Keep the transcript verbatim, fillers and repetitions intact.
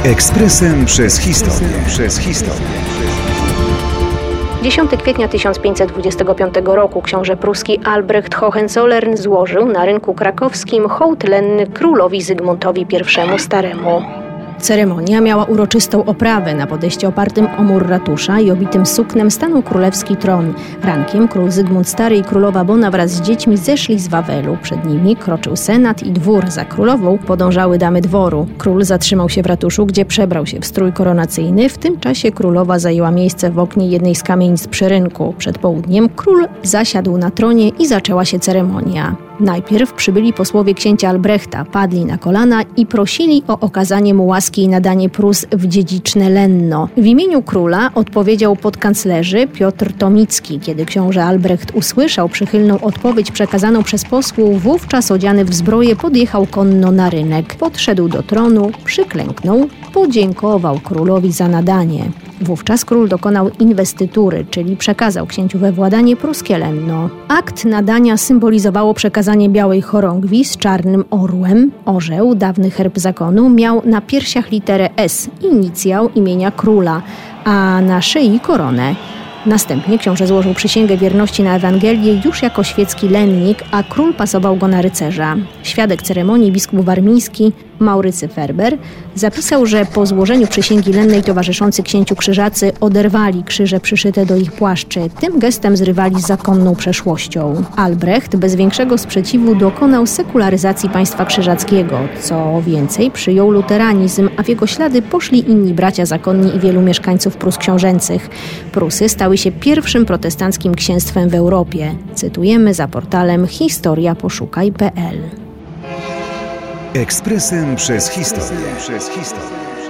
Ekspresem przez historię. Przez historię. dziesiątego kwietnia tysiąc pięćset dwudziestego piątego roku książę pruski Albrecht Hohenzollern złożył na rynku krakowskim hołd lenny królowi Zygmuntowi I Staremu. Ceremonia miała uroczystą oprawę. Na podejście opartym o mur ratusza i obitym suknem stanął królewski tron. Rankiem król Zygmunt Stary i królowa Bona wraz z dziećmi zeszli z Wawelu. Przed nimi kroczył senat i dwór. Za królową podążały damy dworu. Król zatrzymał się w ratuszu, gdzie przebrał się w strój koronacyjny. W tym czasie królowa zajęła miejsce w oknie jednej z kamienic przy rynku. Przed południem król zasiadł na tronie i zaczęła się ceremonia. Najpierw przybyli posłowie księcia Albrechta, padli na kolana i prosili o okazanie mu łaski i nadanie Prus w dziedziczne Lenno. W imieniu króla odpowiedział podkanclerzy Piotr Tomicki. Kiedy książę Albrecht usłyszał przychylną odpowiedź przekazaną przez posłów, wówczas odziany w zbroję podjechał konno na rynek. Podszedł do tronu, przyklęknął, podziękował królowi za nadanie. Wówczas król dokonał inwestytury, czyli przekazał księciu we władanie pruskie Lenno. Akt nadania symbolizowało przekazanie białej chorągwi z czarnym orłem. Orzeł, dawny herb zakonu, miał na piersiach literę S, inicjał imienia króla, a na szyi koronę. Następnie książę złożył przysięgę wierności na Ewangelię już jako świecki lennik, a król pasował go na rycerza. Świadek ceremonii, biskup warmiński Maurycy Ferber zapisał, że po złożeniu przysięgi lennej towarzyszący księciu krzyżacy oderwali krzyże przyszyte do ich płaszczy. Tym gestem zrywali z zakonną przeszłością. Albrecht bez większego sprzeciwu dokonał sekularyzacji państwa krzyżackiego. Co więcej, przyjął luteranizm, a w jego ślady poszli inni bracia zakonni i wielu mieszkańców Prus książęcych. Prusy stały się pierwszym protestanckim księstwem w Europie. Cytujemy za portalem historia poszukaj kropka p l. Ekspresem przez historię. Przez historię.